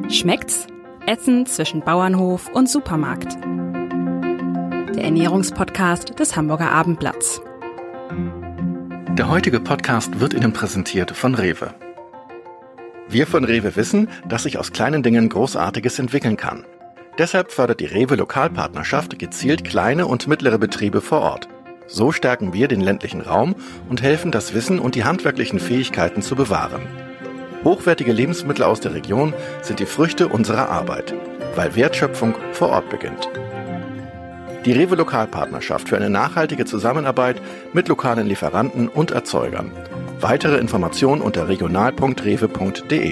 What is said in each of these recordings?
Schmeckt's? Essen zwischen Bauernhof und Supermarkt. Der Ernährungspodcast des Hamburger Abendblatts. Der heutige Podcast wird Ihnen präsentiert von Rewe. Wir von Rewe wissen, dass sich aus kleinen Dingen Großartiges entwickeln kann. Deshalb fördert die Rewe Lokalpartnerschaft gezielt kleine und mittlere Betriebe vor Ort. So stärken wir den ländlichen Raum und helfen, das Wissen und die handwerklichen Fähigkeiten zu bewahren. Hochwertige Lebensmittel aus der Region sind die Früchte unserer Arbeit, weil Wertschöpfung vor Ort beginnt. Die Rewe Lokalpartnerschaft für eine nachhaltige Zusammenarbeit mit lokalen Lieferanten und Erzeugern. Weitere Informationen unter regional.rewe.de.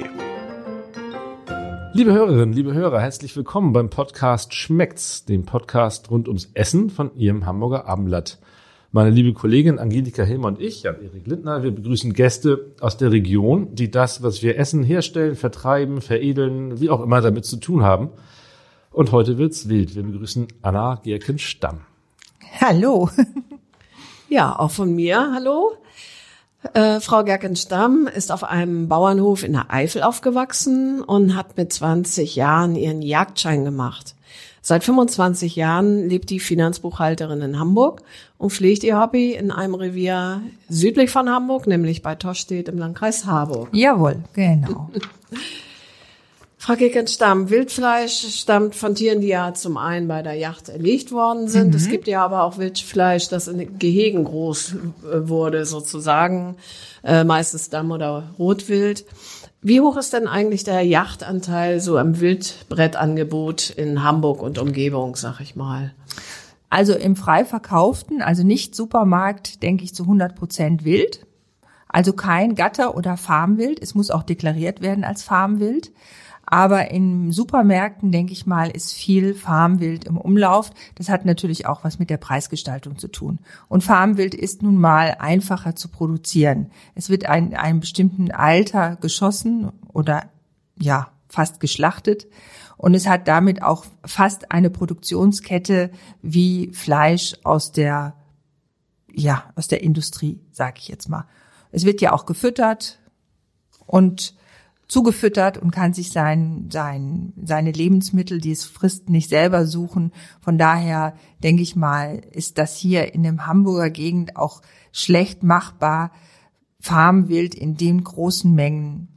Liebe Hörerinnen, liebe Hörer, herzlich willkommen beim Podcast Schmeckt's, dem Podcast rund ums Essen von Ihrem Hamburger Abendblatt. Meine liebe Kollegin Angelika Hilmer und ich, Jan-Erik Lindner, wir begrüßen Gäste aus der Region, die das, was wir essen, herstellen, vertreiben, veredeln, wie auch immer damit zu tun haben. Und heute wird's wild. Wir begrüßen Anna Gerken-Stamm. Hallo. Ja, auch von mir, hallo. Frau Gerken-Stamm ist auf einem Bauernhof in der Eifel aufgewachsen und hat mit 20 Jahren ihren Jagdschein gemacht. Seit 25 Jahren lebt die Finanzbuchhalterin in Hamburg und pflegt ihr Hobby in einem Revier südlich von Hamburg, nämlich bei Tostedt im Landkreis Harburg. Jawohl, genau. Frau Gerken-Stamm, Wildfleisch stammt von Tieren, die ja zum einen bei der Jagd erlegt worden sind. Es gibt ja aber auch Wildfleisch, das in Gehegen groß wurde sozusagen, meistens Damm- oder Rotwild. Wie hoch ist denn eigentlich der Jachtanteil so am Wildbrettangebot in Hamburg und Umgebung, sag ich mal? Also im frei verkauften, also nicht Supermarkt, denke ich zu 100% Wild. Also kein Gatter- oder Farmwild. Es muss auch deklariert werden als Farmwild. Aber in Supermärkten, denke ich mal, ist viel Farmwild im Umlauf. Das hat natürlich auch was mit der Preisgestaltung zu tun. Und Farmwild ist nun mal einfacher zu produzieren. Es wird in einem bestimmten Alter geschossen oder ja fast geschlachtet. Und es hat damit auch fast eine Produktionskette wie Fleisch aus der Industrie, sage ich jetzt mal. Es wird ja auch gefüttert und zugefüttert und kann sich seine Lebensmittel, die es frisst, nicht selber suchen. Von daher denke ich mal, ist das hier in dem Hamburger Gegend auch schlecht machbar, Farmwild in den großen Mengen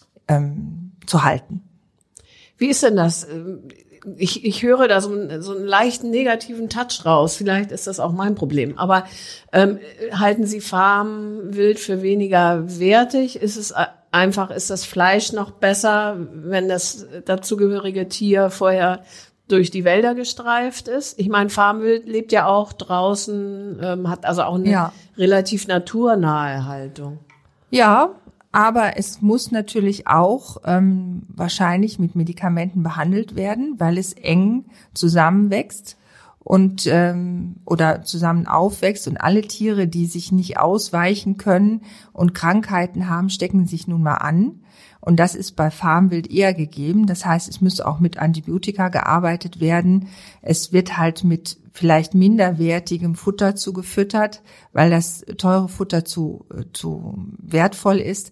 zu halten. Wie ist denn das? Ich höre da so einen leichten negativen Touch raus. Vielleicht ist das auch mein Problem. Aber halten Sie Farmwild für weniger wertig? Ist das Fleisch noch besser, wenn das dazugehörige Tier vorher durch die Wälder gestreift ist? Ich meine, Farmwild lebt ja auch draußen, hat also auch eine relativ naturnahe Haltung. Ja, aber es muss natürlich auch wahrscheinlich mit Medikamenten behandelt werden, weil es eng zusammenwächst und oder zusammen aufwächst, und alle Tiere, die sich nicht ausweichen können und Krankheiten haben, stecken sich nun mal an. Und das ist bei Farmwild eher gegeben. Das heißt, es muss auch mit Antibiotika gearbeitet werden. Es wird halt mit vielleicht minderwertigem Futter zugefüttert, weil das teure Futter zu wertvoll ist.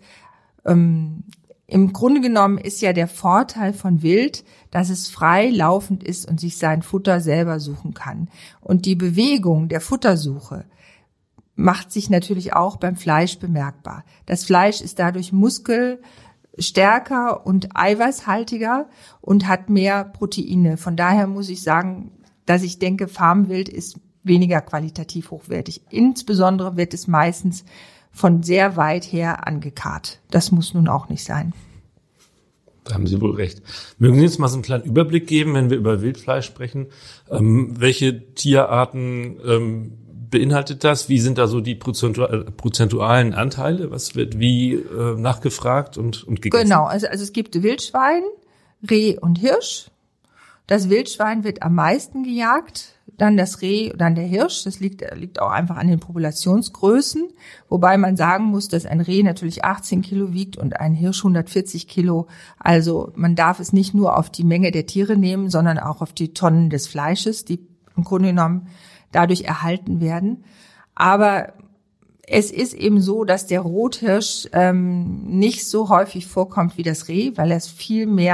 Im Grunde genommen ist ja der Vorteil von Wild, dass es frei laufend ist und sich sein Futter selber suchen kann. Und die Bewegung der Futtersuche macht sich natürlich auch beim Fleisch bemerkbar. Das Fleisch ist dadurch muskelstärker und eiweißhaltiger und hat mehr Proteine. Von daher muss ich sagen, dass ich denke, Farmwild ist weniger qualitativ hochwertig. Insbesondere wird es meistens von sehr weit her angekarrt. Das muss nun auch nicht sein. Da haben Sie wohl recht. Mögen Sie jetzt mal so einen kleinen Überblick geben, wenn wir über Wildfleisch sprechen? Welche Tierarten beinhaltet das? Wie sind da so die prozentualen Anteile? Was wird wie nachgefragt und gegessen? Genau, also es gibt Wildschwein, Reh und Hirsch. Das Wildschwein wird am meisten gejagt, dann das Reh, dann der Hirsch. Das liegt auch einfach an den Populationsgrößen, wobei man sagen muss, dass ein Reh natürlich 18 Kilo wiegt und ein Hirsch 140 Kilo. Also man darf es nicht nur auf die Menge der Tiere nehmen, sondern auch auf die Tonnen des Fleisches, die im Grunde genommen dadurch erhalten werden. Aber es ist eben so, dass der Rothirsch nicht so häufig vorkommt wie das Reh, weil es viel mehr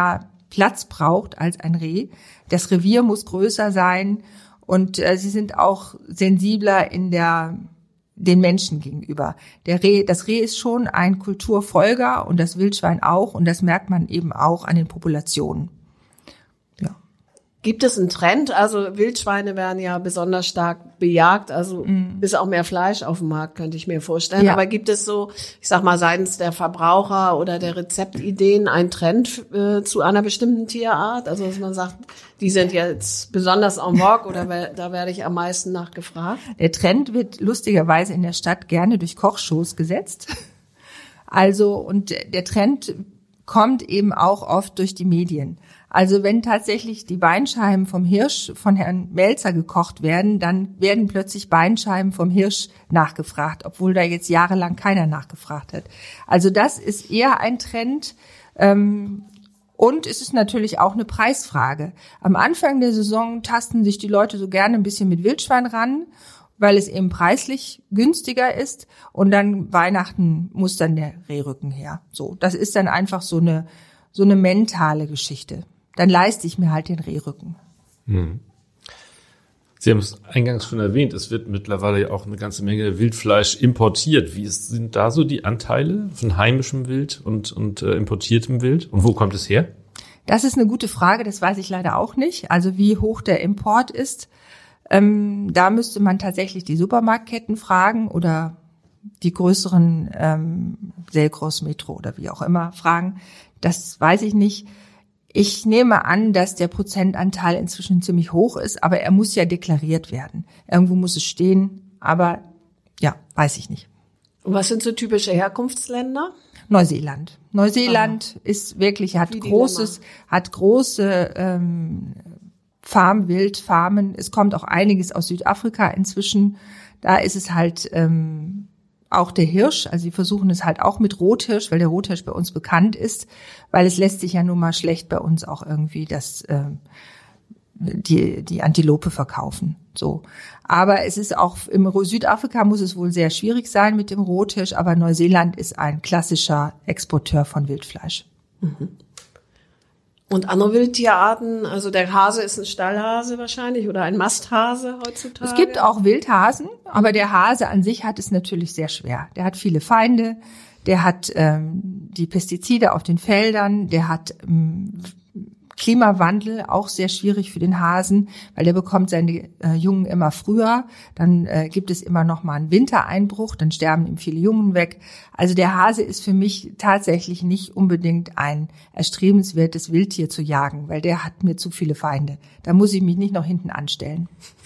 Platz braucht als ein Reh. Das Revier muss größer sein und sie sind auch sensibler den Menschen gegenüber. Das Reh ist schon ein Kulturfolger und das Wildschwein auch und das merkt man eben auch an den Populationen. Ja. Gibt es einen Trend? Also Wildschweine werden ja besonders stark bejagt, also ist auch mehr Fleisch auf dem Markt, könnte ich mir vorstellen. Ja. Aber gibt es so, ich sag mal, seitens der Verbraucher oder der Rezeptideen einen Trend zu einer bestimmten Tierart? Also dass man sagt, die sind jetzt besonders en vogue oder da werde ich am meisten nachgefragt? Der Trend wird lustigerweise in der Stadt gerne durch Kochshows gesetzt. Also, und der Trend kommt eben auch oft durch die Medien. Also wenn tatsächlich die Beinscheiben vom Hirsch von Herrn Melzer gekocht werden, dann werden plötzlich Beinscheiben vom Hirsch nachgefragt, obwohl da jetzt jahrelang keiner nachgefragt hat. Also das ist eher ein Trend. Und es ist natürlich auch eine Preisfrage. Am Anfang der Saison tasten sich die Leute so gerne ein bisschen mit Wildschwein ran, weil es eben preislich günstiger ist. Und dann Weihnachten muss dann der Rehrücken her. So, das ist dann einfach so eine mentale Geschichte. Dann leiste ich mir halt den Rehrücken. Sie haben es eingangs schon erwähnt, es wird mittlerweile ja auch eine ganze Menge Wildfleisch importiert. Wie sind da so die Anteile von heimischem Wild und importiertem Wild? Und wo kommt es her? Das ist eine gute Frage, das weiß ich leider auch nicht. Also wie hoch der Import ist, da müsste man tatsächlich die Supermarktketten fragen oder die größeren Selgros, Metro oder wie auch immer fragen. Das weiß ich nicht. Ich nehme an, dass der Prozentanteil inzwischen ziemlich hoch ist, aber er muss ja deklariert werden. Irgendwo muss es stehen, aber ja, weiß ich nicht. Und was sind so typische Herkunftsländer? Neuseeland. Neuseeland ist wirklich, hat große Wildfarmen. Es kommt auch einiges aus Südafrika inzwischen. Da ist es halt auch der Hirsch, also sie versuchen es halt auch mit Rothirsch, weil der Rothirsch bei uns bekannt ist, weil es lässt sich ja nun mal schlecht bei uns auch irgendwie die Antilope verkaufen. So. Aber es ist auch, im Südafrika muss es wohl sehr schwierig sein mit dem Rothirsch, aber Neuseeland ist ein klassischer Exporteur von Wildfleisch. Und andere Wildtierarten, also der Hase ist ein Stallhase wahrscheinlich oder ein Masthase heutzutage? Es gibt auch Wildhasen, aber der Hase an sich hat es natürlich sehr schwer. Der hat viele Feinde, der hat die Pestizide auf den Feldern, der hat Klimawandel, auch sehr schwierig für den Hasen, weil der bekommt seine Jungen immer früher. Dann gibt es immer noch mal einen Wintereinbruch, dann sterben ihm viele Jungen weg. Also der Hase ist für mich tatsächlich nicht unbedingt ein erstrebenswertes Wildtier zu jagen, weil der hat mir zu viele Feinde. Da muss ich mich nicht noch hinten anstellen.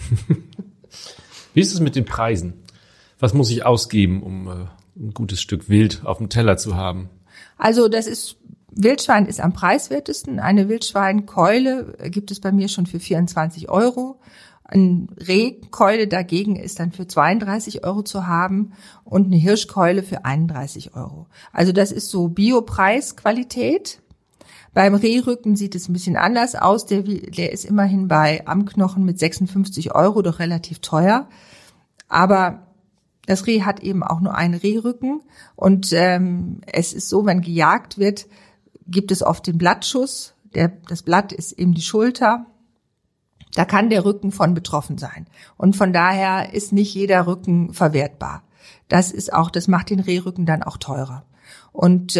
Wie ist es mit den Preisen? Was muss ich ausgeben, um ein gutes Stück Wild auf dem Teller zu haben? Also Wildschwein ist am preiswertesten. Eine Wildschweinkeule gibt es bei mir schon für 24 €. Eine Rehkeule dagegen ist dann für 32 € zu haben und eine Hirschkeule für 31 €. Also das ist so Biopreisqualität. Beim Rehrücken sieht es ein bisschen anders aus. Der ist immerhin am Knochen mit 56 €, doch relativ teuer. Aber das Reh hat eben auch nur einen Rehrücken und es ist so, wenn gejagt wird, gibt es oft den Blattschuss. Das Blatt ist eben die Schulter. Da kann der Rücken von betroffen sein. Und von daher ist nicht jeder Rücken verwertbar. Das macht den Rehrücken dann auch teurer. Und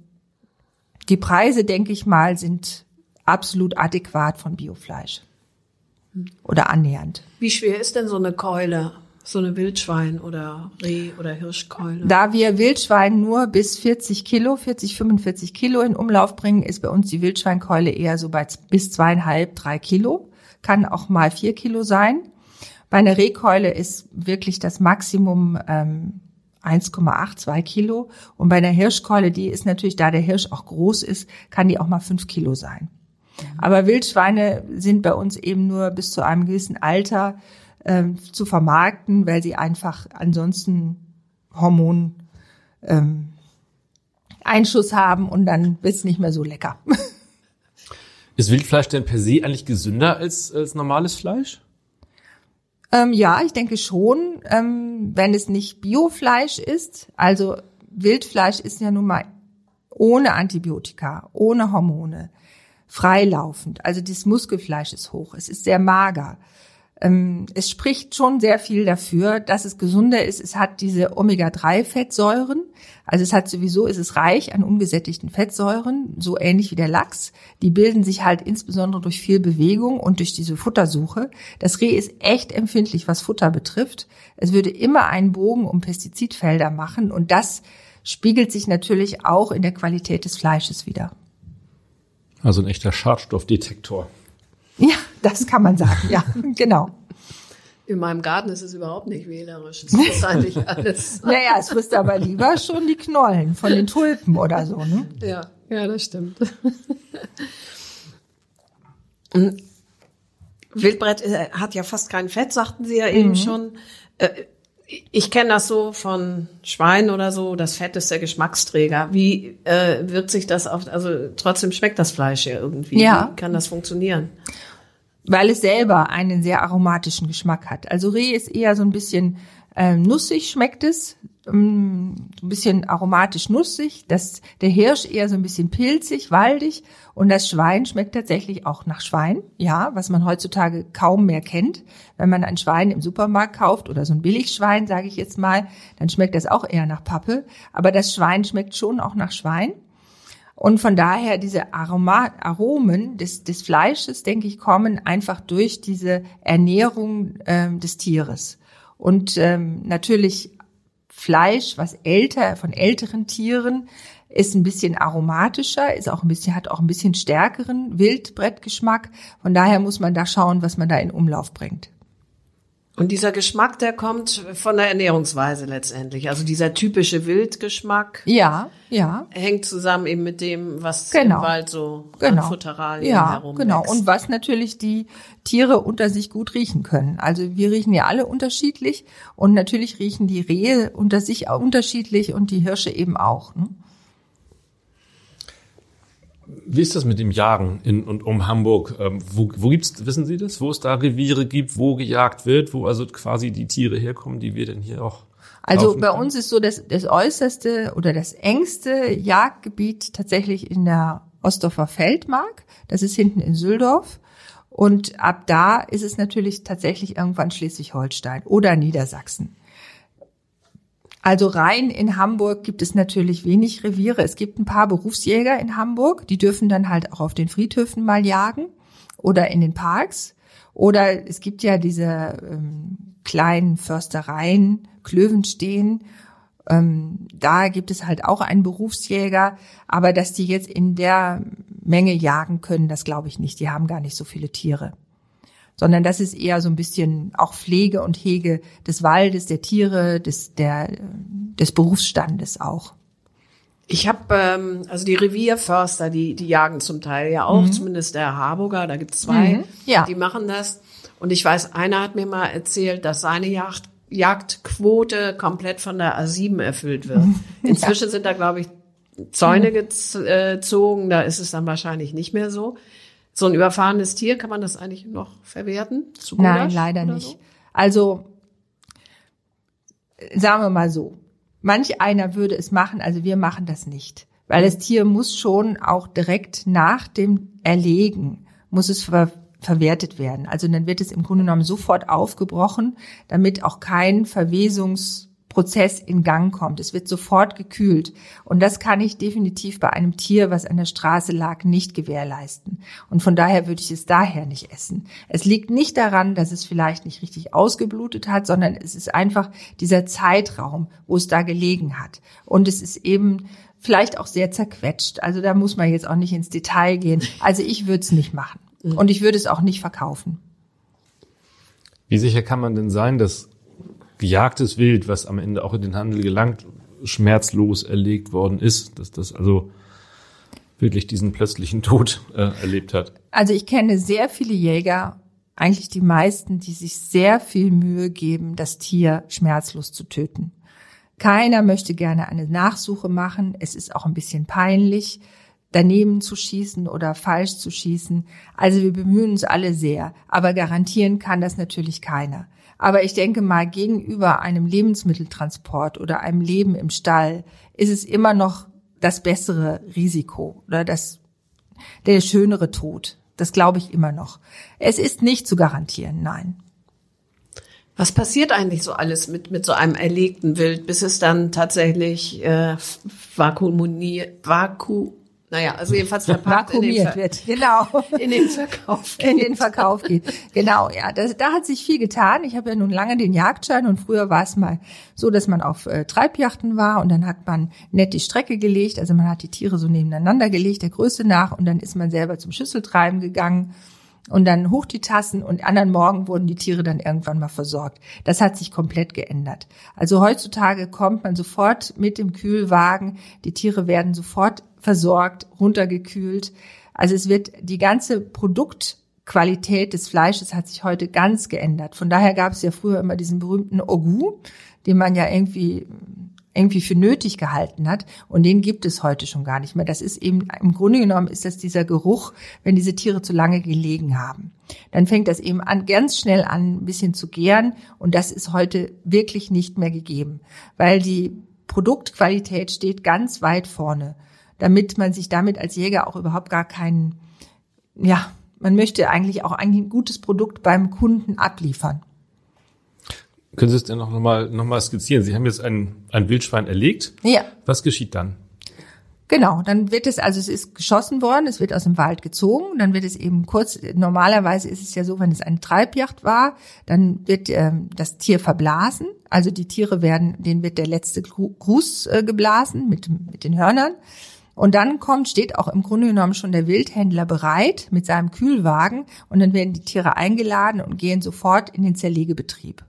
die Preise, denke ich mal, sind absolut adäquat von Biofleisch. Oder annähernd. Wie schwer ist denn so eine Keule? So eine Wildschwein- oder Reh- oder Hirschkeule? Da wir Wildschwein nur bis 45 Kilo in Umlauf bringen, ist bei uns die Wildschweinkeule eher so bei bis 2,5, 3 Kilo. Kann auch mal 4 Kilo sein. Bei einer Rehkeule ist wirklich das Maximum 1,8, 2 Kilo. Und bei einer Hirschkeule, die ist natürlich, da der Hirsch auch groß ist, kann die auch mal 5 Kilo sein. Aber Wildschweine sind bei uns eben nur bis zu einem gewissen Alter zu vermarkten, weil sie einfach ansonsten Einschuss haben und dann wird's nicht mehr so lecker. Ist Wildfleisch denn per se eigentlich gesünder als normales Fleisch? Ja, ich denke schon, wenn es nicht Biofleisch ist. Also Wildfleisch ist ja nun mal ohne Antibiotika, ohne Hormone. freilaufend. Also das Muskelfleisch ist hoch, es ist sehr mager. Es spricht schon sehr viel dafür, dass es gesunder ist. Es hat diese Omega-3-Fettsäuren. Also es ist reich an ungesättigten Fettsäuren, so ähnlich wie der Lachs. Die bilden sich halt insbesondere durch viel Bewegung und durch diese Futtersuche. Das Reh ist echt empfindlich, was Futter betrifft. Es würde immer einen Bogen um Pestizidfelder machen und das spiegelt sich natürlich auch in der Qualität des Fleisches wider. Also ein echter Schadstoffdetektor. Ja, das kann man sagen, ja, genau. In meinem Garten ist es überhaupt nicht wählerisch. Es ist eigentlich alles. Naja, es frisst aber lieber schon die Knollen von den Tulpen oder so, ne? Ja, das stimmt. Wildbret hat ja fast kein Fett, sagten Sie ja eben schon. Ich kenne das so von Schweinen oder so, das Fett ist der Geschmacksträger. Wie wirkt sich das auf, also trotzdem schmeckt das Fleisch ja irgendwie. Ja. Wie kann das funktionieren? Weil es selber einen sehr aromatischen Geschmack hat. Also Reh ist eher so ein bisschen nussig, schmeckt es, ein bisschen aromatisch nussig. Der Hirsch eher so ein bisschen pilzig, waldig und das Schwein schmeckt tatsächlich auch nach Schwein, ja, was man heutzutage kaum mehr kennt. Wenn man ein Schwein im Supermarkt kauft oder so ein Billigschwein, sage ich jetzt mal, dann schmeckt das auch eher nach Pappe. Aber das Schwein schmeckt schon auch nach Schwein. Und von daher diese Aromen des Fleisches, denke ich, kommen einfach durch diese Ernährung des Tieres. Und natürlich Fleisch, was von älteren Tieren, ist ein bisschen aromatischer, hat auch ein bisschen stärkeren Wildbrettgeschmack. Von daher muss man da schauen, was man da in Umlauf bringt. Und dieser Geschmack, der kommt von der Ernährungsweise letztendlich. Also dieser typische Wildgeschmack. Ja. Hängt zusammen eben mit dem, was im Wald so an Futteralien herumwächst. Genau. Und was natürlich die Tiere unter sich gut riechen können. Also wir riechen ja alle unterschiedlich und natürlich riechen die Rehe unter sich auch unterschiedlich und die Hirsche eben auch. Ne? Wie ist das mit dem Jagen in und um Hamburg? Wo gibt's, wissen Sie das? Wo es da Reviere gibt, wo gejagt wird, wo also quasi die Tiere herkommen, die wir denn hier auch Also bei uns ist so das äußerste oder das engste Jagdgebiet tatsächlich in der Ostdorfer Feldmark. Das ist hinten in Süldorf. Und ab da ist es natürlich tatsächlich irgendwann Schleswig-Holstein oder Niedersachsen. Also rein in Hamburg gibt es natürlich wenig Reviere. Es gibt ein paar Berufsjäger in Hamburg, die dürfen dann halt auch auf den Friedhöfen mal jagen oder in den Parks. Oder es gibt ja diese kleinen Förstereien, Klövenstehen. Da gibt es halt auch einen Berufsjäger. Aber dass die jetzt in der Menge jagen können, das glaube ich nicht. Die haben gar nicht so viele Tiere. Sondern das ist eher so ein bisschen auch Pflege und Hege des Waldes, der Tiere, des Berufsstandes auch. Ich habe also die Revierförster, die jagen zum Teil ja auch, zumindest der Harburger, da gibt's zwei, die machen das. Und ich weiß, einer hat mir mal erzählt, dass seine Jagdquote komplett von der A7 erfüllt wird. Inzwischen sind da, glaube ich, Zäune gezogen, da ist es dann wahrscheinlich nicht mehr so. So ein überfahrenes Tier, kann man das eigentlich noch verwerten? Nein, leider nicht. So? Also, sagen wir mal so, manch einer würde es machen, also wir machen das nicht. Weil das Tier muss schon auch direkt nach dem Erlegen, muss es verwertet werden. Also dann wird es im Grunde genommen sofort aufgebrochen, damit auch kein Verwesungsprozess in Gang kommt. Es wird sofort gekühlt. Und das kann ich definitiv bei einem Tier, was an der Straße lag, nicht gewährleisten. Und von daher würde ich es daher nicht essen. Es liegt nicht daran, dass es vielleicht nicht richtig ausgeblutet hat, sondern es ist einfach dieser Zeitraum, wo es da gelegen hat. Und es ist eben vielleicht auch sehr zerquetscht. Also da muss man jetzt auch nicht ins Detail gehen. Also ich würde es nicht machen. Und ich würde es auch nicht verkaufen. Wie sicher kann man denn sein, dass gejagtes Wild, was am Ende auch in den Handel gelangt, schmerzlos erlegt worden ist, dass das also wirklich diesen plötzlichen Tod erlebt hat? Also ich kenne sehr viele Jäger, eigentlich die meisten, die sich sehr viel Mühe geben, das Tier schmerzlos zu töten. Keiner möchte gerne eine Nachsuche machen. Es ist auch ein bisschen peinlich, daneben zu schießen oder falsch zu schießen. Also wir bemühen uns alle sehr, aber garantieren kann das natürlich keiner. Aber ich denke mal, gegenüber einem Lebensmitteltransport oder einem Leben im Stall ist es immer noch das bessere Risiko oder das der schönere Tod. Das glaube ich immer noch. Es ist nicht zu garantieren, nein. Was passiert eigentlich so alles mit so einem erlegten Wild, bis es dann tatsächlich jedenfalls verpackt wird, genau. in den Verkauf geht. In den Verkauf geht. Genau, ja. Da hat sich viel getan. Ich habe ja nun lange den Jagdschein und früher war es mal so, dass man auf Treibjachten war und dann hat man nett die Strecke gelegt. Also man hat die Tiere so nebeneinander gelegt, der Größe nach, und dann ist man selber zum Schüsseltreiben gegangen. Und dann hoch die Tassen und anderen Morgen wurden die Tiere dann irgendwann mal versorgt. Das hat sich komplett geändert. Also heutzutage kommt man sofort mit dem Kühlwagen, die Tiere werden sofort versorgt, runtergekühlt. Also es wird die ganze Produktqualität des Fleisches hat sich heute ganz geändert. Von daher gab es ja früher immer diesen berühmten Ogu, den man ja irgendwie für nötig gehalten hat, und den gibt es heute schon gar nicht mehr. Das ist eben, im Grunde genommen ist das dieser Geruch, wenn diese Tiere zu lange gelegen haben. Dann fängt das eben an, ganz schnell an, ein bisschen zu gären, und das ist heute wirklich nicht mehr gegeben, weil die Produktqualität steht ganz weit vorne, damit man sich damit als Jäger auch überhaupt gar keinen, man möchte eigentlich auch ein gutes Produkt beim Kunden abliefern. Können Sie es denn noch mal skizzieren? Sie haben jetzt ein Wildschwein erlegt. Ja. Was geschieht dann? Genau, dann wird es ist geschossen worden, es wird aus dem Wald gezogen, dann wird es eben normalerweise ist es ja so, wenn es eine Treibjagd war, dann wird das Tier verblasen, also die Tiere denen wird der letzte Gruß geblasen mit den Hörnern. Und dann steht auch im Grunde genommen schon der Wildhändler bereit mit seinem Kühlwagen, und dann werden die Tiere eingeladen und gehen sofort in den Zerlegebetrieb.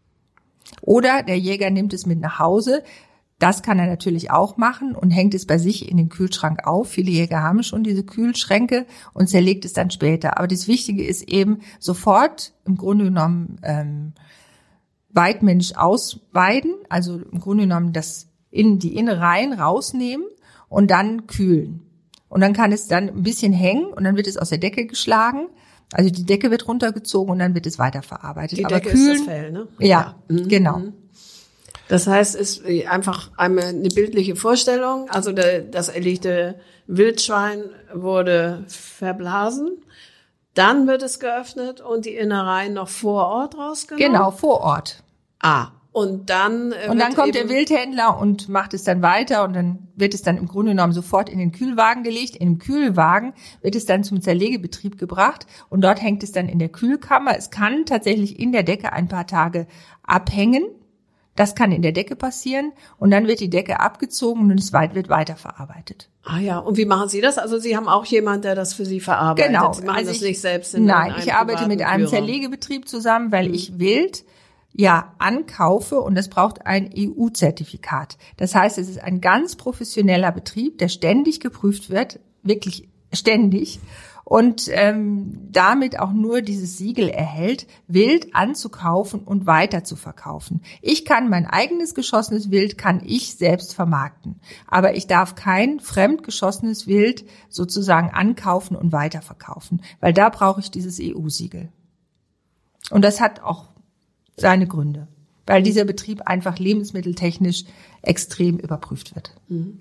Oder der Jäger nimmt es mit nach Hause. Das kann er natürlich auch machen und hängt es bei sich in den Kühlschrank auf. Viele Jäger haben schon diese Kühlschränke und zerlegt es dann später. Aber das Wichtige ist eben sofort im Grunde genommen weitmännisch ausweiden, also im Grunde genommen die Innereien rausnehmen und dann kühlen. Und dann kann es dann ein bisschen hängen und dann wird es aus der Decke geschlagen. Also die Decke wird runtergezogen und dann wird es weiterverarbeitet. Die Decke kühlen, ist das Fell, ne? Ja, genau. Das heißt, es ist einfach eine bildliche Vorstellung. Also das erlegte Wildschwein wurde verblasen. Dann wird es geöffnet und die Innereien noch vor Ort rausgenommen? Genau, vor Ort. Und dann kommt der Wildhändler und macht es dann weiter, und dann wird es dann im Grunde genommen sofort in den Kühlwagen gelegt. In dem Kühlwagen wird es dann zum Zerlegebetrieb gebracht und dort hängt es dann in der Kühlkammer. Es kann tatsächlich in der Decke ein paar Tage abhängen. Das kann in der Decke passieren, und dann wird die Decke abgezogen und es wird weiterverarbeitet. Und wie machen Sie das? Also Sie haben auch jemand, der das für Sie verarbeitet? Genau. Sie machen das nicht selbst Nein, ich arbeite mit einem Zerlegebetrieb zusammen, weil ich Wild ankaufe, und das braucht ein EU-Zertifikat. Das heißt, es ist ein ganz professioneller Betrieb, der ständig geprüft wird, wirklich ständig, und damit auch nur dieses Siegel erhält, Wild anzukaufen und weiter zu verkaufen. Ich kann mein eigenes geschossenes Wild selbst vermarkten, aber ich darf kein fremdgeschossenes Wild sozusagen ankaufen und weiterverkaufen, weil da brauche ich dieses EU-Siegel. Und das hat auch seine Gründe, weil dieser Betrieb einfach lebensmitteltechnisch extrem überprüft wird.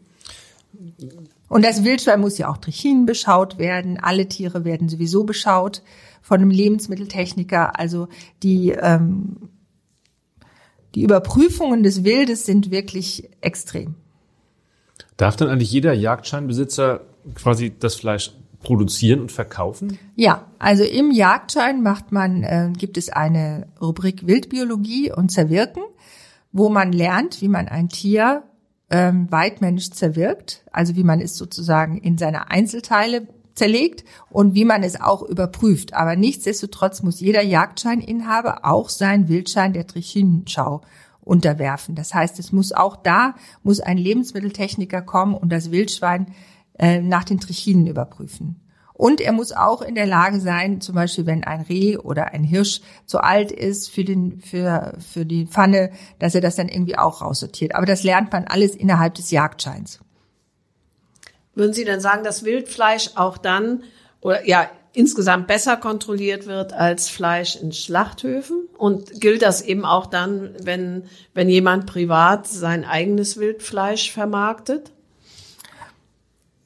Und das Wildschwein muss ja auch Trichinen beschaut werden. Alle Tiere werden sowieso beschaut von einem Lebensmitteltechniker. Also die Überprüfungen des Wildes sind wirklich extrem. Darf dann eigentlich jeder Jagdscheinbesitzer quasi das Fleisch produzieren und verkaufen? Ja, also im Jagdschein gibt es eine Rubrik Wildbiologie und Zerwirken, wo man lernt, wie man ein Tier weitmännisch zerwirkt, also wie man es sozusagen in seine Einzelteile zerlegt und wie man es auch überprüft. Aber nichtsdestotrotz muss jeder Jagdscheininhaber auch seinen Wildschein der Trichinenschau unterwerfen. Das heißt, muss ein Lebensmitteltechniker kommen und das Wildschwein nach den Trichinen überprüfen. Und er muss auch in der Lage sein, zum Beispiel wenn ein Reh oder ein Hirsch zu alt ist für die Pfanne, dass er das dann irgendwie auch raussortiert. Aber das lernt man alles innerhalb des Jagdscheins. Würden Sie denn sagen, dass Wildfleisch auch dann insgesamt besser kontrolliert wird als Fleisch in Schlachthöfen? Und gilt das eben auch dann, wenn jemand privat sein eigenes Wildfleisch vermarktet?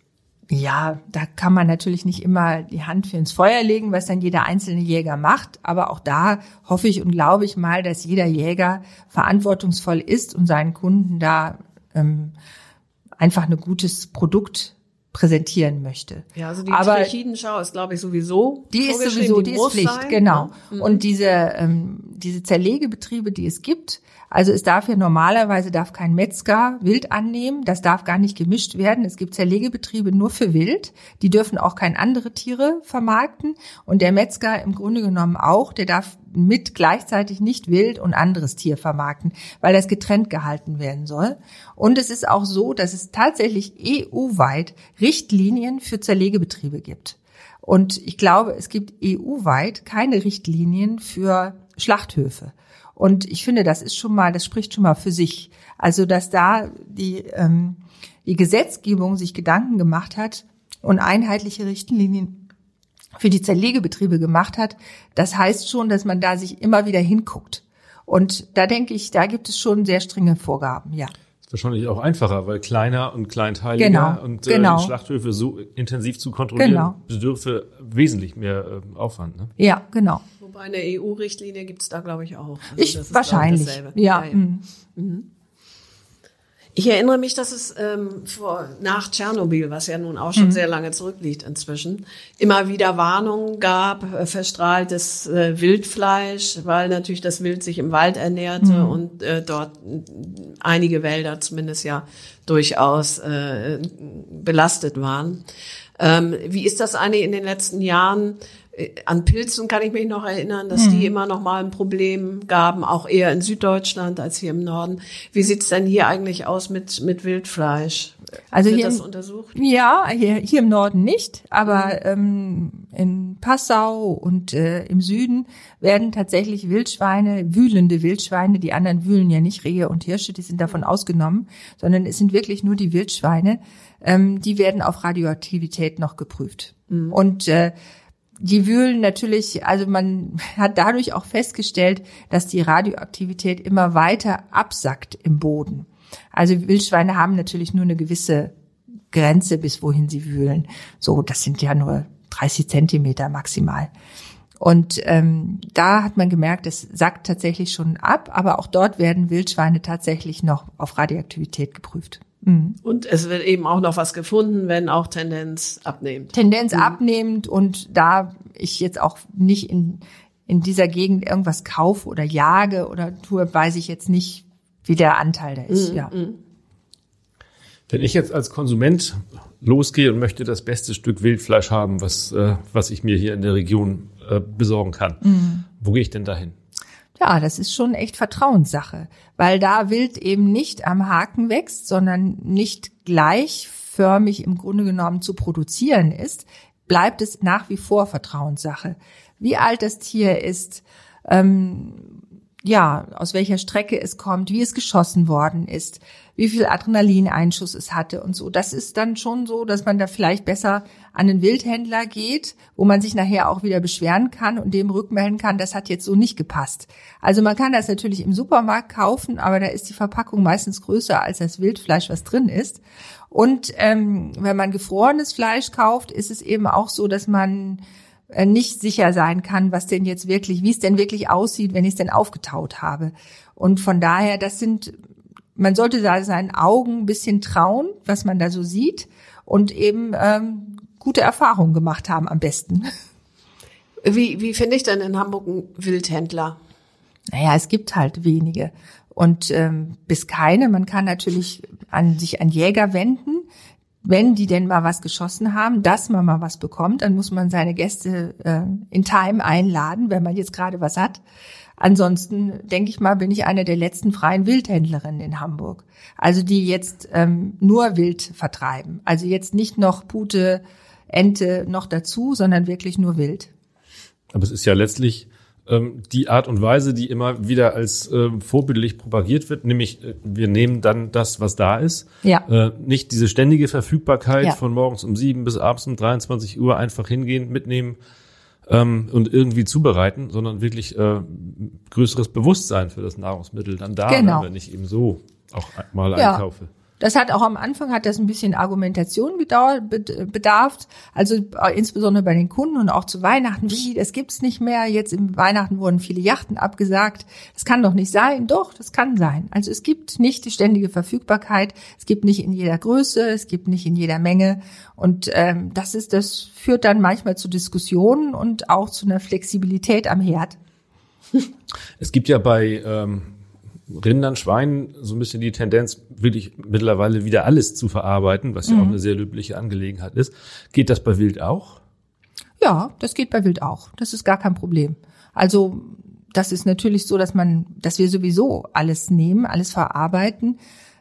Ja, da kann man natürlich nicht immer die Hand für ins Feuer legen, was dann jeder einzelne Jäger macht. Aber auch da hoffe ich und glaube ich mal, dass jeder Jäger verantwortungsvoll ist und seinen Kunden da einfach ein gutes Produkt präsentieren möchte. Ja, also die Trichidenschau ist, glaube ich, sowieso. Die ist Pflicht, sein, genau. Ne? Und diese Zerlegebetriebe, die es gibt, also es darf ja normalerweise kein Metzger Wild annehmen, das darf gar nicht gemischt werden. Es gibt Zerlegebetriebe nur für Wild, die dürfen auch keine andere Tiere vermarkten und der Metzger im Grunde genommen auch, der darf mit gleichzeitig nicht Wild und anderes Tier vermarkten, weil das getrennt gehalten werden soll. Und es ist auch so, dass es tatsächlich EU-weit Richtlinien für Zerlegebetriebe gibt. Und ich glaube, es gibt EU-weit keine Richtlinien für Schlachthöfe. Und ich finde, das spricht schon mal für sich. Also, dass da die Gesetzgebung sich Gedanken gemacht hat und einheitliche Richtlinien für die Zerlegebetriebe gemacht hat, das heißt schon, dass man da sich immer wieder hinguckt. Und da denke ich, da gibt es schon sehr strenge Vorgaben, ja. Wahrscheinlich auch einfacher, weil kleiner und kleinteiliger und Schlachthöfe so intensiv zu kontrollieren, bedürfe wesentlich mehr Aufwand. Ne? Ja, genau. Wobei eine EU-Richtlinie gibt's da, glaube ich, auch. Also das ist, wahrscheinlich, glaube ich, ja. Ich erinnere mich, dass es nach Tschernobyl, was ja nun auch schon sehr lange zurückliegt inzwischen, immer wieder Warnungen gab, verstrahltes Wildfleisch, weil natürlich das Wild sich im Wald ernährte und dort einige Wälder zumindest ja durchaus belastet waren. Wie ist das eigentlich in den letzten Jahren? An Pilzen kann ich mich noch erinnern, dass die immer noch mal ein Problem gaben, auch eher in Süddeutschland als hier im Norden. Wie sieht's denn hier eigentlich aus mit Wildfleisch? Also Wird hier das untersucht? Ja, hier im Norden nicht, aber in Passau und im Süden werden tatsächlich wühlende Wildschweine, die anderen wühlen ja nicht, Rehe und Hirsche, die sind davon ausgenommen, sondern es sind wirklich nur die Wildschweine, die werden auf Radioaktivität noch geprüft. Und die wühlen natürlich, also man hat dadurch auch festgestellt, dass die Radioaktivität immer weiter absackt im Boden. Also Wildschweine haben natürlich nur eine gewisse Grenze, bis wohin sie wühlen. So, das sind ja nur 30 Zentimeter maximal. Und da hat man gemerkt, es sackt tatsächlich schon ab, aber auch dort werden Wildschweine tatsächlich noch auf Radioaktivität geprüft. Und es wird eben auch noch was gefunden, wenn auch Tendenz abnehmend. Abnehmend, und da ich jetzt auch nicht in dieser Gegend irgendwas kaufe oder jage oder tue, weiß ich jetzt nicht, wie der Anteil da ist. Ja. Wenn ich jetzt als Konsument losgehe und möchte das beste Stück Wildfleisch haben, was ich mir hier in der Region besorgen kann, wo gehe ich denn dahin? Ja, das ist schon echt Vertrauenssache, weil da Wild eben nicht am Haken wächst, sondern nicht gleichförmig im Grunde genommen zu produzieren ist, bleibt es nach wie vor Vertrauenssache. Wie alt das Tier ist, aus welcher Strecke es kommt, wie es geschossen worden ist, wie viel Adrenalineinschuss es hatte und so. Das ist dann schon so, dass man da vielleicht besser an den Wildhändler geht, wo man sich nachher auch wieder beschweren kann und dem rückmelden kann, das hat jetzt so nicht gepasst. Also man kann das natürlich im Supermarkt kaufen, aber da ist die Verpackung meistens größer als das Wildfleisch, was drin ist. Und wenn man gefrorenes Fleisch kauft, ist es eben auch so, dass man nicht sicher sein kann, wie es denn wirklich aussieht, wenn ich es denn aufgetaut habe. Und von daher, man sollte da seinen Augen ein bisschen trauen, was man da so sieht und eben gute Erfahrungen gemacht haben am besten. Wie finde ich denn in Hamburg einen Wildhändler? Naja, es gibt halt wenige und bis keine. Man kann natürlich sich an Jäger wenden. Wenn die denn mal was geschossen haben, dass man mal was bekommt, dann muss man seine Gäste in Time einladen, wenn man jetzt gerade was hat. Ansonsten, denke ich mal, bin ich eine der letzten freien Wildhändlerinnen in Hamburg. Also die jetzt nur Wild vertreiben. Also jetzt nicht noch Pute, Ente noch dazu, sondern wirklich nur Wild. Aber es ist ja letztlich die Art und Weise, die immer wieder als vorbildlich propagiert wird, nämlich wir nehmen dann das, was da ist. Ja. Nicht diese ständige Verfügbarkeit von morgens um 7 bis abends um 23 Uhr einfach hingehen, mitnehmen und irgendwie zubereiten, sondern wirklich größeres Bewusstsein für das Nahrungsmittel dann da, Genau. wenn ich eben so auch mal einkaufe. Das hat auch am Anfang ein bisschen Argumentation bedarf. Also insbesondere bei den Kunden und auch zu Weihnachten. Das gibt's nicht mehr. Jetzt im Weihnachten wurden viele Yachten abgesagt. Das kann doch nicht sein. Doch, das kann sein. Also es gibt nicht die ständige Verfügbarkeit. Es gibt nicht in jeder Größe. Es gibt nicht in jeder Menge. Und das führt dann manchmal zu Diskussionen und auch zu einer Flexibilität am Herd. Es gibt ja bei Rindern, Schweinen so ein bisschen die Tendenz, wirklich mittlerweile wieder alles zu verarbeiten, was ja auch eine sehr löbliche Angelegenheit ist. Geht das bei Wild auch? Ja, das geht bei Wild auch. Das ist gar kein Problem. Also das ist natürlich so, dass wir sowieso alles nehmen, alles verarbeiten.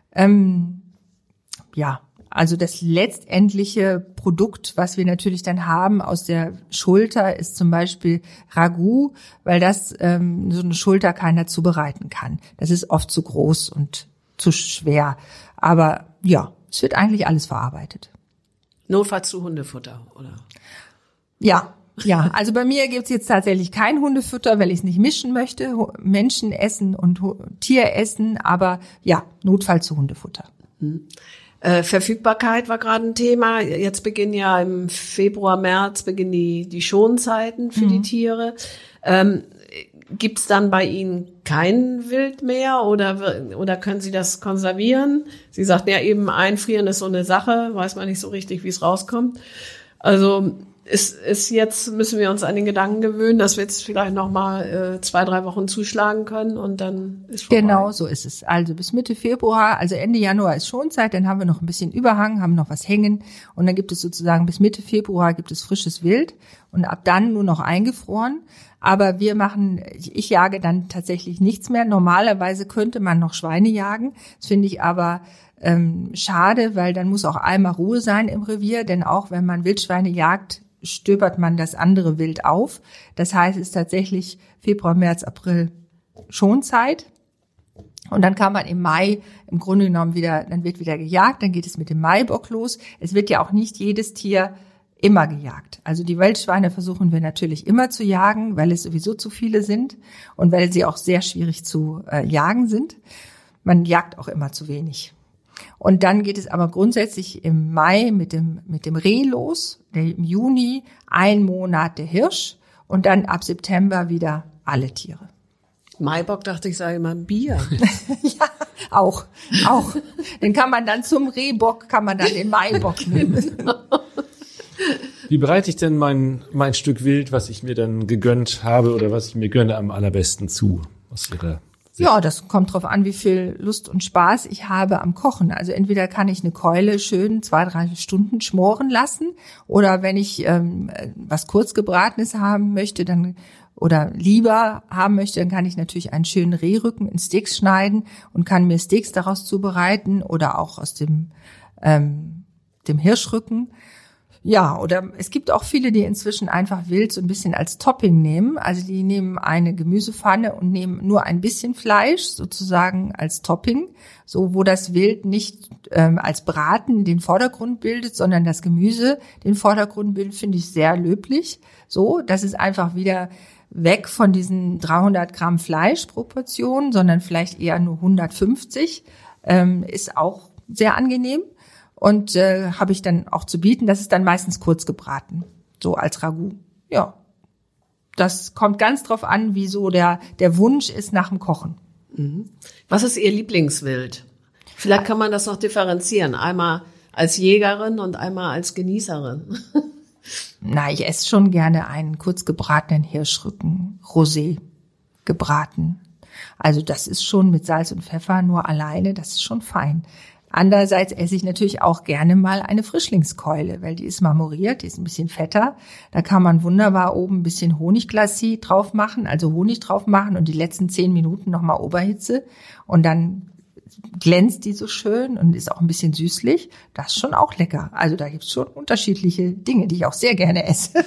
Also das letztendliche Produkt, was wir natürlich dann haben aus der Schulter, ist zum Beispiel Ragout, weil das so eine Schulter keiner zubereiten kann. Das ist oft zu groß und zu schwer. Aber ja, es wird eigentlich alles verarbeitet. Notfalls zu Hundefutter, oder? Ja. Also bei mir gibt's jetzt tatsächlich kein Hundefutter, weil ich es nicht mischen möchte. Menschen essen und Tier essen, aber ja, notfalls zu Hundefutter. Verfügbarkeit war gerade ein Thema. Jetzt beginnen ja im Februar, März beginnen die Schonzeiten für die Tiere. Gibt's dann bei Ihnen kein Wild mehr oder können Sie das konservieren? Sie sagten ja eben, einfrieren ist so eine Sache, weiß man nicht so richtig, wie es rauskommt. Also ist jetzt, müssen wir uns an den Gedanken gewöhnen, dass wir jetzt vielleicht noch mal 2-3 Wochen zuschlagen können und dann ist vorbei. Genau, so ist es. Also bis Mitte Februar, also Ende Januar ist Schonzeit, dann haben wir noch ein bisschen Überhang, haben noch was hängen und dann gibt es sozusagen bis Mitte Februar gibt es frisches Wild und ab dann nur noch eingefroren. Aber ich jage dann tatsächlich nichts mehr. Normalerweise könnte man noch Schweine jagen. Das finde ich aber schade, weil dann muss auch einmal Ruhe sein im Revier, denn auch wenn man Wildschweine jagt, stöbert man das andere Wild auf. Das heißt, es ist tatsächlich Februar, März, April Schonzeit. Und dann kann man im Mai im Grunde genommen dann wird wieder gejagt, dann geht es mit dem Maibock los. Es wird ja auch nicht jedes Tier immer gejagt. Also die Wildschweine versuchen wir natürlich immer zu jagen, weil es sowieso zu viele sind und weil sie auch sehr schwierig zu jagen sind. Man jagt auch immer zu wenig. Und dann geht es aber grundsätzlich im Mai mit dem Reh los, im Juni 1 Monat der Hirsch und dann ab September wieder alle Tiere. Maibock dachte ich, sage immer Bier. Ja, auch. Den kann man dann zum Rehbock, den Maibock nehmen. Wie bereite ich denn mein Stück Wild, was ich mir dann gegönnt habe oder was ich mir gönne, am allerbesten zu? Aus Ihrer Sicht? Ja, das kommt drauf an, wie viel Lust und Spaß ich habe am Kochen. Also entweder kann ich eine Keule schön 2-3 Stunden schmoren lassen oder wenn ich was kurzgebratenes haben möchte, oder lieber haben möchte, dann kann ich natürlich einen schönen Rehrücken in Steaks schneiden und kann mir Steaks daraus zubereiten oder auch aus dem Hirschrücken. Ja, oder es gibt auch viele, die inzwischen einfach Wild so ein bisschen als Topping nehmen. Also die nehmen eine Gemüsepfanne und nehmen nur ein bisschen Fleisch sozusagen als Topping, so wo das Wild nicht als Braten den Vordergrund bildet, sondern das Gemüse den Vordergrund bildet, finde ich sehr löblich. So, das ist einfach wieder weg von diesen 300 Gramm Fleischproportionen, sondern vielleicht eher nur 150, ist auch sehr angenehm. Und habe ich dann auch zu bieten. Das ist dann meistens kurz gebraten, so als Ragout. Ja, das kommt ganz drauf an, wie so der Wunsch ist nach dem Kochen. Mhm. Was ist Ihr Lieblingswild? Vielleicht kann man das noch differenzieren. Einmal als Jägerin und einmal als Genießerin. Na, ich esse schon gerne einen kurz gebratenen Hirschrücken, Rosé gebraten. Also das ist schon mit Salz und Pfeffer nur alleine, das ist schon fein. Andererseits esse ich natürlich auch gerne mal eine Frischlingskeule, weil die ist marmoriert, die ist ein bisschen fetter. Da kann man wunderbar oben ein bisschen Honigglassis drauf machen, also Honig drauf machen und die letzten 10 Minuten nochmal Oberhitze. Und dann glänzt die so schön und ist auch ein bisschen süßlich. Das ist schon auch lecker. Also da gibt's schon unterschiedliche Dinge, die ich auch sehr gerne esse.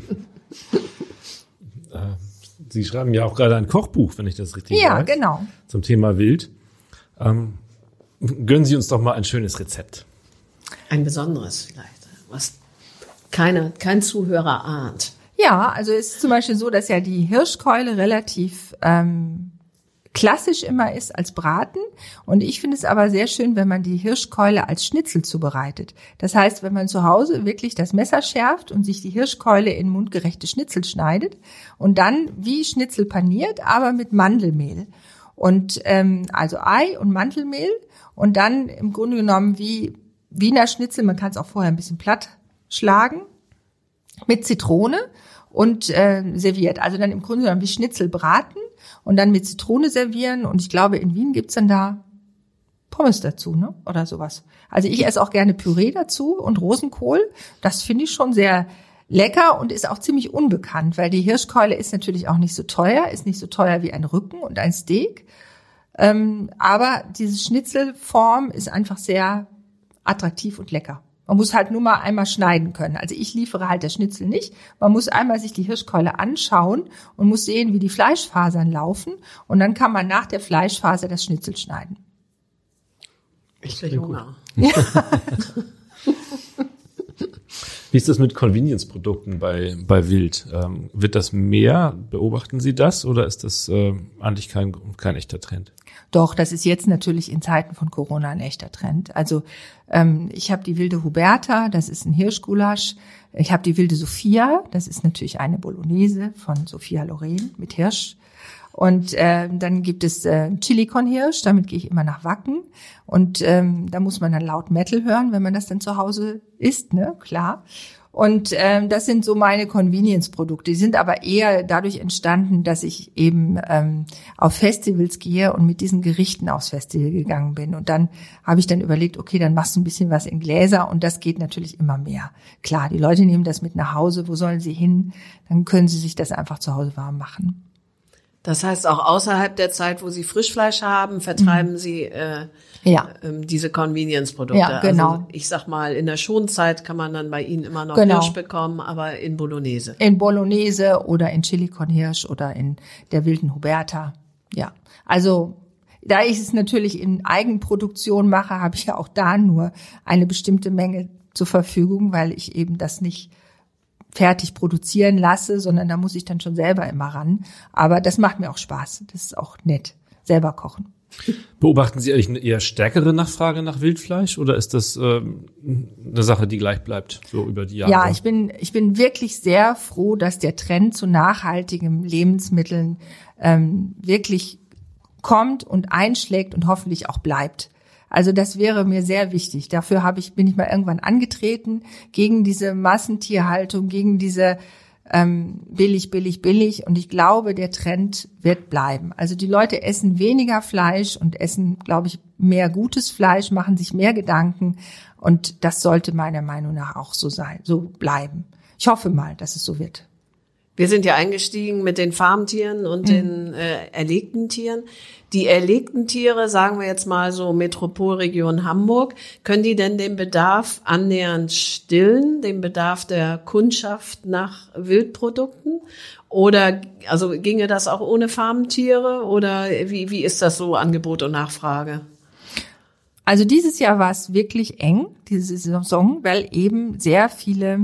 Sie schreiben ja auch gerade ein Kochbuch, wenn ich das richtig weiß. Ja, genau. Zum Thema Wild. Gönnen Sie uns doch mal ein schönes Rezept. Ein besonderes vielleicht, was kein Zuhörer ahnt. Ja, also es ist zum Beispiel so, dass ja die Hirschkeule relativ klassisch immer ist als Braten. Und ich finde es aber sehr schön, wenn man die Hirschkeule als Schnitzel zubereitet. Das heißt, wenn man zu Hause wirklich das Messer schärft und sich die Hirschkeule in mundgerechte Schnitzel schneidet und dann wie Schnitzel paniert, aber mit Mandelmehl. Und also Ei und Mandelmehl und dann im Grunde genommen wie Wiener Schnitzel, man kann es auch vorher ein bisschen platt schlagen, mit Zitrone und serviert. Also dann im Grunde genommen wie Schnitzel braten und dann mit Zitrone servieren. Und ich glaube, in Wien gibt's dann da Pommes dazu, ne? Oder sowas. Also ich esse auch gerne Püree dazu und Rosenkohl. Das finde ich schon sehr lecker und ist auch ziemlich unbekannt, weil die Hirschkeule ist natürlich auch nicht so teuer, ist nicht so teuer wie ein Rücken und ein Steak. Aber diese Schnitzelform ist einfach sehr attraktiv und lecker. Man muss halt nur mal einmal schneiden können. Also ich liefere halt das Schnitzel nicht. Man muss einmal sich die Hirschkeule anschauen und muss sehen, wie die Fleischfasern laufen. Und dann kann man nach der Fleischfaser das Schnitzel schneiden. Ich kriege Hunger. Wie ist das mit Convenience-Produkten bei Wild? Wird das mehr? Beobachten Sie das? Oder ist das eigentlich kein echter Trend? Doch, das ist jetzt natürlich in Zeiten von Corona ein echter Trend. Also ich habe die wilde Huberta, das ist ein Hirschgulasch. Ich habe die wilde Sophia, das ist natürlich eine Bolognese von Sophia Loren mit Hirsch. Und dann gibt es Chili con Hirsch, damit gehe ich immer nach Wacken. Und da muss man dann laut Metal hören, wenn man das dann zu Hause isst, ne, klar. Und das sind so meine Convenience-Produkte. Die sind aber eher dadurch entstanden, dass ich eben auf Festivals gehe und mit diesen Gerichten aufs Festival gegangen bin. Und dann habe ich dann überlegt, okay, dann machst du ein bisschen was in Gläser und das geht natürlich immer mehr. Klar, die Leute nehmen das mit nach Hause. Wo sollen sie hin? Dann können sie sich das einfach zu Hause warm machen. Das heißt, auch außerhalb der Zeit, wo Sie Frischfleisch haben, vertreiben Sie diese Convenience-Produkte. Ja, genau. Also ich sag mal, in der Schonzeit kann man dann bei Ihnen immer noch Hirsch bekommen, aber in Bolognese. In Bolognese oder in Chili con Hirsch oder in der wilden Huberta. Ja, also da ich es natürlich in Eigenproduktion mache, habe ich ja auch da nur eine bestimmte Menge zur Verfügung, weil ich eben das nicht fertig produzieren lasse, sondern da muss ich dann schon selber immer ran. Aber das macht mir auch Spaß. Das ist auch nett. Selber kochen. Beobachten Sie eigentlich eine eher stärkere Nachfrage nach Wildfleisch oder ist das eine Sache, die gleich bleibt, so über die Jahre? Ja, ich bin wirklich sehr froh, dass der Trend zu nachhaltigen Lebensmitteln wirklich kommt und einschlägt und hoffentlich auch bleibt. Also das wäre mir sehr wichtig. Dafür bin ich mal irgendwann angetreten, gegen diese Massentierhaltung, gegen diese billig. Und ich glaube, der Trend wird bleiben. Also die Leute essen weniger Fleisch und essen, glaube ich, mehr gutes Fleisch, machen sich mehr Gedanken. Und das sollte meiner Meinung nach auch so sein, so bleiben. Ich hoffe mal, dass es so wird. Wir sind ja eingestiegen mit den Farmtieren und den erlegten Tieren. Die erlegten Tiere, sagen wir jetzt mal so Metropolregion Hamburg, können die denn den Bedarf annähernd stillen, den Bedarf der Kundschaft nach Wildprodukten? Oder also ginge das auch ohne Farmtiere? Oder wie ist das so, Angebot und Nachfrage? Also dieses Jahr war es wirklich eng, diese Saison, weil eben sehr viele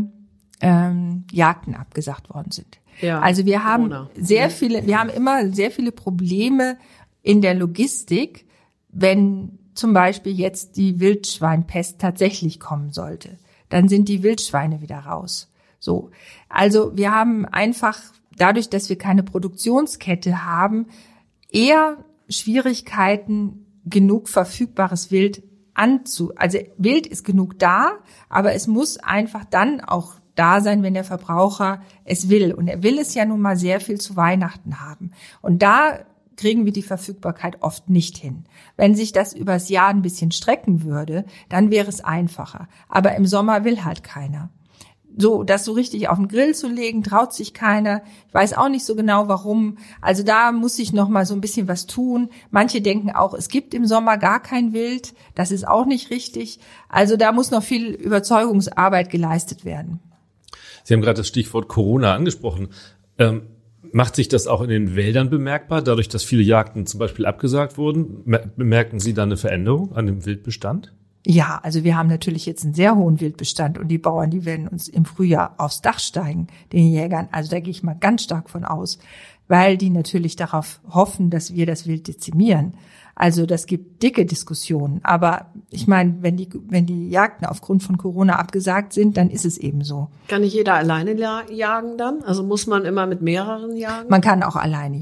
Jagden abgesagt worden sind. Ja, also wir haben wir haben immer sehr viele Probleme in der Logistik, wenn zum Beispiel jetzt die Wildschweinpest tatsächlich kommen sollte. Dann sind die Wildschweine wieder raus. So. Also wir haben einfach dadurch, dass wir keine Produktionskette haben, eher Schwierigkeiten, genug verfügbares Wild also Wild ist genug da, aber es muss einfach dann auch da sein, wenn der Verbraucher es will. Und er will es ja nun mal sehr viel zu Weihnachten haben. Und da kriegen wir die Verfügbarkeit oft nicht hin. Wenn sich das übers Jahr ein bisschen strecken würde, dann wäre es einfacher. Aber im Sommer will halt keiner. So, das so richtig auf den Grill zu legen, traut sich keiner. Ich weiß auch nicht so genau, warum. Also da muss ich noch mal so ein bisschen was tun. Manche denken auch, es gibt im Sommer gar kein Wild. Das ist auch nicht richtig. Also da muss noch viel Überzeugungsarbeit geleistet werden. Sie haben gerade das Stichwort Corona angesprochen. Macht sich das auch in den Wäldern bemerkbar, dadurch, dass viele Jagden zum Beispiel abgesagt wurden? Bemerken Sie da eine Veränderung an dem Wildbestand? Ja, also wir haben natürlich jetzt einen sehr hohen Wildbestand und die Bauern, die werden uns im Frühjahr aufs Dach steigen, den Jägern. Also da gehe ich mal ganz stark von aus, weil die natürlich darauf hoffen, dass wir das Wild dezimieren. Also das gibt dicke Diskussionen. Aber ich meine, wenn die Jagden aufgrund von Corona abgesagt sind, dann ist es eben so. Kann nicht jeder alleine jagen dann? Also muss man immer mit mehreren jagen? Man kann auch alleine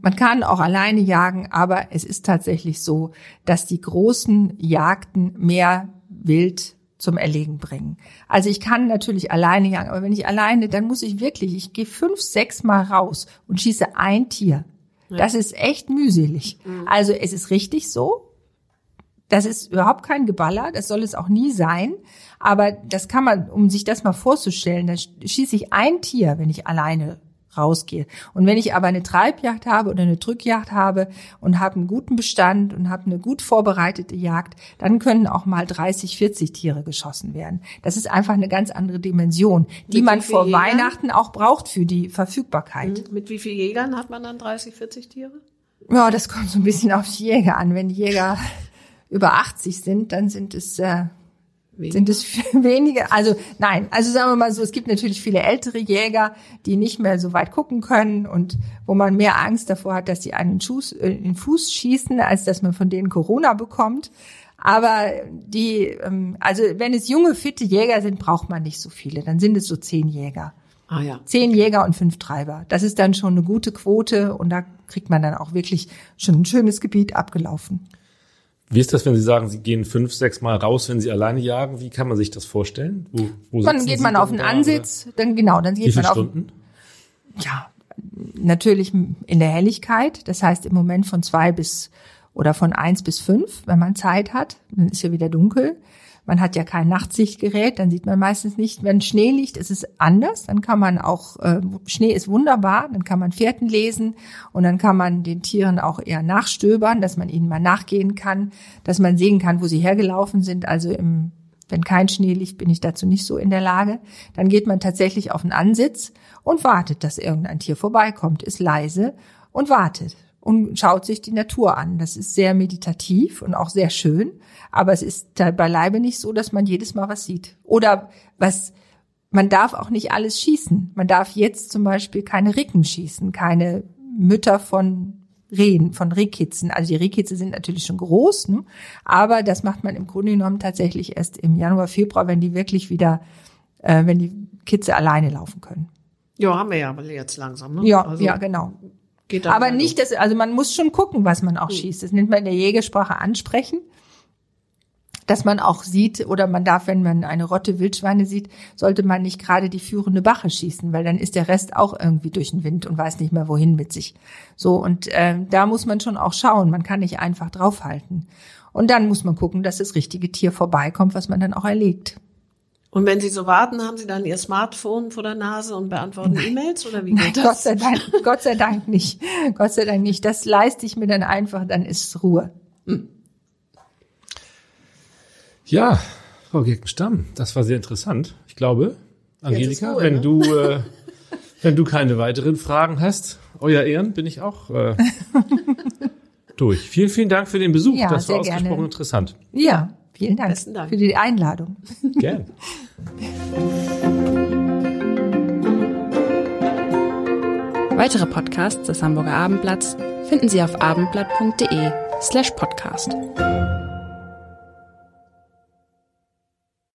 jagen. Aber es ist tatsächlich so, dass die großen Jagden mehr Wild zum Erlegen bringen. Also ich kann natürlich alleine jagen, aber wenn ich alleine, dann muss ich gehe 5, 6 Mal raus und schieße ein Tier. Das ist echt mühselig. Also es ist richtig so. Das ist überhaupt kein Geballer. Das soll es auch nie sein. Aber das kann man, um sich das mal vorzustellen, dann schieße ich ein Tier, wenn ich alleine rausgehe. Und wenn ich aber eine Treibjagd habe oder eine Drückjagd habe und habe einen guten Bestand und habe eine gut vorbereitete Jagd, dann können auch mal 30, 40 Tiere geschossen werden. Das ist einfach eine ganz andere Dimension, die man vor Weihnachten auch braucht für die Verfügbarkeit. Mit wie vielen Jägern hat man dann 30, 40 Tiere? Ja, das kommt so ein bisschen auf die Jäger an. Wenn die Jäger über 80 sind, dann sind es wenige, also nein, also sagen wir mal so, es gibt natürlich viele ältere Jäger, die nicht mehr so weit gucken können und wo man mehr Angst davor hat, dass die einen in den Fuß schießen, als dass man von denen Corona bekommt. Aber also wenn es junge, fitte Jäger sind, braucht man nicht so viele, dann sind es so 10 Jäger. 10 Jäger und 5 Treiber. Das ist dann schon eine gute Quote und da kriegt man dann auch wirklich schon ein schönes Gebiet abgelaufen. Wie ist das, wenn Sie sagen, Sie gehen 5, 6 Mal raus, wenn Sie alleine jagen? Wie kann man sich das vorstellen? Dann geht man auf einen Ansitz, dann geht man auf. Wie viele Stunden? Ja, natürlich in der Helligkeit. Das heißt im Moment von 1 bis 5, wenn man Zeit hat. Dann ist ja wieder dunkel. Man hat ja kein Nachtsichtgerät, dann sieht man meistens nicht. Wenn Schnee liegt, ist es anders. Dann kann man auch, Schnee ist wunderbar, dann kann man Fährten lesen und dann kann man den Tieren auch eher nachstöbern, dass man ihnen mal nachgehen kann, dass man sehen kann, wo sie hergelaufen sind. Also wenn kein Schnee liegt, bin ich dazu nicht so in der Lage. Dann geht man tatsächlich auf einen Ansitz und wartet, dass irgendein Tier vorbeikommt, ist leise und wartet und schaut sich die Natur an. Das ist sehr meditativ und auch sehr schön. Aber es ist beileibe nicht so, dass man jedes Mal was sieht. Oder man darf auch nicht alles schießen. Man darf jetzt zum Beispiel keine Ricken schießen, keine Mütter von Rehen, von Rehkitzen. Also die Rehkitze sind natürlich schon groß, ne? Aber das macht man im Grunde genommen tatsächlich erst im Januar, Februar, wenn die wirklich wieder, wenn die Kitze alleine laufen können. Ja, haben wir ja jetzt langsam, ne? Ja, also, ja, genau. Geht aber nicht, also man muss schon gucken, was man auch schießt. Das nennt man in der Jägersprache ansprechen. Dass man auch sieht, oder man darf, wenn man eine Rotte Wildschweine sieht, sollte man nicht gerade die führende Bache schießen, weil dann ist der Rest auch irgendwie durch den Wind und weiß nicht mehr wohin mit sich. So, und da muss man schon auch schauen, man kann nicht einfach draufhalten. Und dann muss man gucken, dass das richtige Tier vorbeikommt, was man dann auch erlegt. Und wenn Sie so warten, haben Sie dann Ihr Smartphone vor der Nase und beantworten E-Mails oder wie geht das? Gott sei Dank nicht. Gott sei Dank nicht. Das leiste ich mir dann einfach, dann ist Ruhe. Ja, Frau Gegenstamm, das war sehr interessant. Ich glaube, Angelika, wenn du keine weiteren Fragen hast, euer Ehren, bin ich auch durch. Vielen, vielen Dank für den Besuch. Ja, das war ausgesprochen gerne. Interessant. Ja, vielen Dank, Dank für die Einladung. Gerne. Weitere Podcasts des Hamburger Abendblatts finden Sie auf abendblatt.de/podcast.